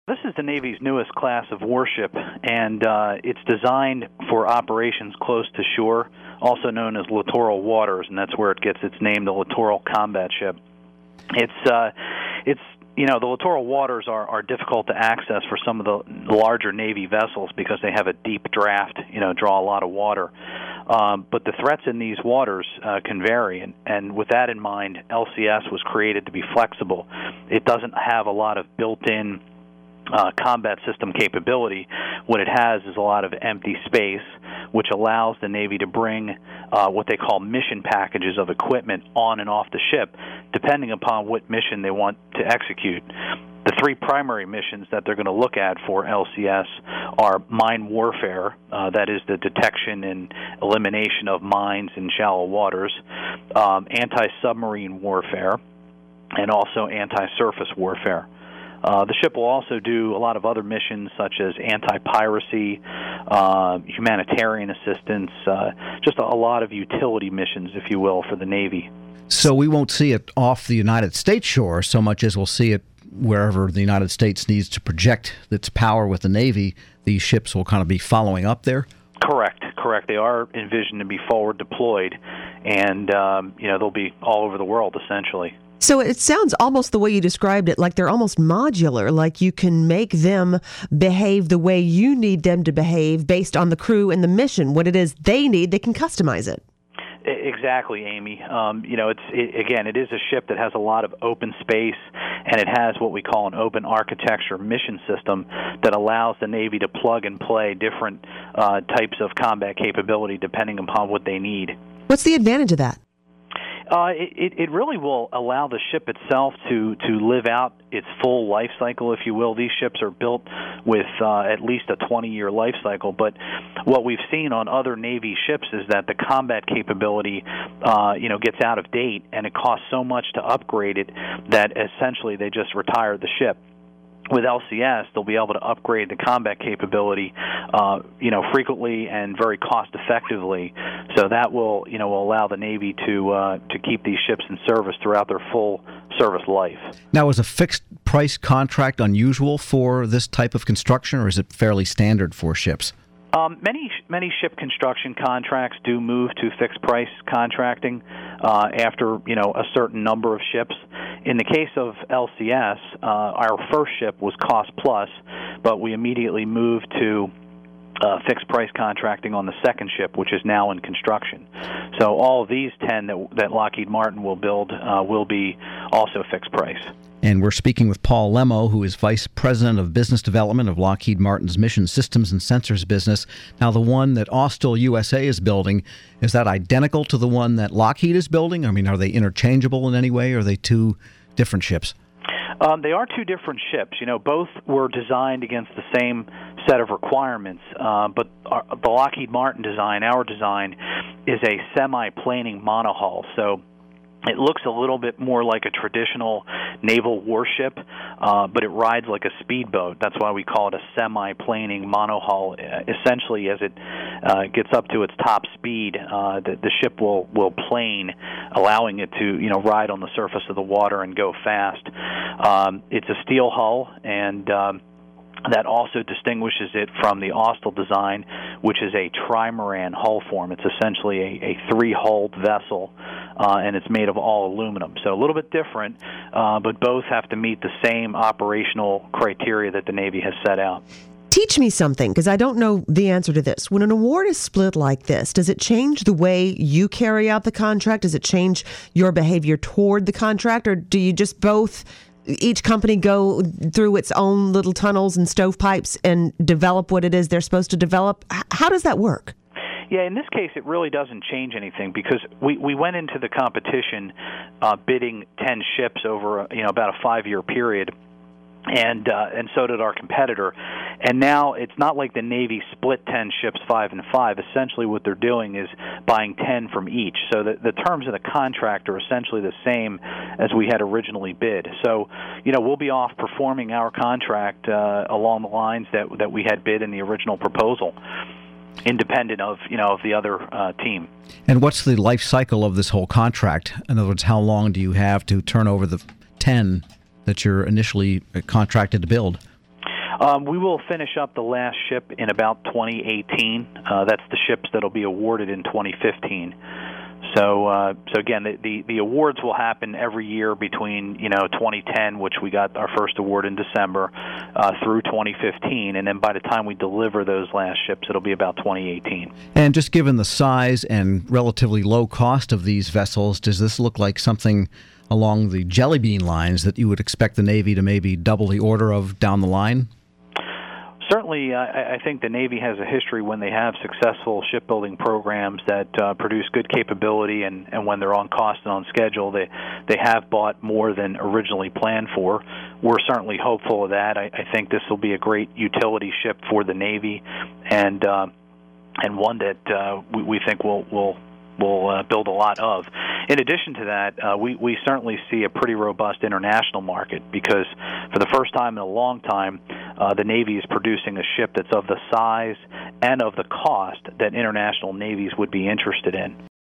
This is the Navy's newest class of warship, and it's designed for operations close to shore, also known as littoral waters, and that's where it gets its name, the Littoral Combat Ship. It's the littoral waters are difficult to access for some of the larger Navy vessels because they have a deep draft, draw a lot of water. But the threats in these waters can vary, and with that in mind, LCS was created to be flexible. It doesn't have a lot of built-in combat system capability. What it has is a lot of empty space, which allows the Navy to bring what they call mission packages of equipment on and off the ship, depending upon what mission they want to execute. The three primary missions that they're going to look at for LCS are mine warfare, that is the detection and elimination of mines in shallow waters, anti-submarine warfare, and also anti-surface warfare. The ship will also do a lot of other missions such as anti-piracy, humanitarian assistance, just a lot of utility missions, if you will, for the Navy. So we won't see it off the United States shore so much as we'll see it wherever the United States needs to project its power with the Navy. These ships will kind of be following up there? Correct. They are envisioned to be forward deployed, and they'll be all over the world, essentially. So it sounds almost the way you described it, like they're almost modular, like you can make them behave the way you need them to behave based on the crew and the mission. What it is they need, they can customize it. Exactly, Amy. It is a ship that has a lot of open space, and it has what we call an open architecture mission system that allows the Navy to plug and play different types of combat capability depending upon what they need. What's the advantage of that? It really will allow the ship itself to live out its full life cycle, if you will. These ships are built with at least a 20-year life cycle, but what we've seen on other Navy ships is that the combat capability gets out of date, and it costs so much to upgrade it that essentially they just retire the ship. With LCS, they'll be able to upgrade the combat capability, frequently and very cost-effectively. So that will, allow the Navy to keep these ships in service throughout their full service life. Now, is a fixed-price contract unusual for this type of construction, or is it fairly standard for ships? Many ship construction contracts do move to fixed-price contracting after a certain number of ships. In the case of LCS, our first ship was cost plus, but we immediately moved to fixed price contracting on the second ship, which is now in construction. So all of these 10 that Lockheed Martin will build will be also fixed price. And we're speaking with Paul Lemo, who is Vice President of Business Development of Lockheed Martin's Mission Systems and Sensors business. Now, the one that Austal USA is building, is that identical to the one that Lockheed is building? I mean, are they interchangeable in any way, or are they two different ships? They are two different ships. Both were designed against the same set of requirements, but the Lockheed Martin design, our design, is a semi-planing monohull. So it looks a little bit more like a traditional naval warship, but it rides like a speedboat. That's why we call it a semi-planing monohull. Essentially, as it gets up to its top speed, the ship will plane, allowing it to ride on the surface of the water and go fast. It's a steel hull, and that also distinguishes it from the Austal design, which is a trimaran hull form. It's essentially a three-hulled vessel, and it's made of all aluminum. So a little bit different, but both have to meet the same operational criteria that the Navy has set out. Teach me something, because I don't know the answer to this. When an award is split like this, does it change the way you carry out the contract? Does it change your behavior toward the contract, or do you just each company go through its own little tunnels and stovepipes and develop what it is they're supposed to develop? How does that work? Yeah, in this case, it really doesn't change anything because we went into the competition bidding 10 ships over about a 5-year period. And so did our competitor. And now it's not like the Navy split 10 ships 5 and 5. Essentially what they're doing is buying 10 from each. So the terms of the contract are essentially the same as we had originally bid. So, we'll be off performing our contract along the lines that we had bid in the original proposal, independent of the other team. And what's the life cycle of this whole contract? In other words, how long do you have to turn over the 10 that you're initially contracted to build? We will finish up the last ship in about 2018. That's the ships that'll be awarded in 2015. So again, the awards will happen every year between 2010, which we got our first award in December, through 2015, and then by the time we deliver those last ships, it'll be about 2018. And just given the size and relatively low cost of these vessels, does this look like something along the Jelly Bean lines that you would expect the Navy to maybe double the order of down the line? Certainly, I think the Navy has a history when they have successful shipbuilding programs that produce good capability, and when they're on cost and on schedule, they have bought more than originally planned for. We're certainly hopeful of that. I think this will be a great utility ship for the Navy, and one that we think will build a lot of. In addition to that, we certainly see a pretty robust international market because for the first time in a long time, the Navy is producing a ship that's of the size and of the cost that international navies would be interested in.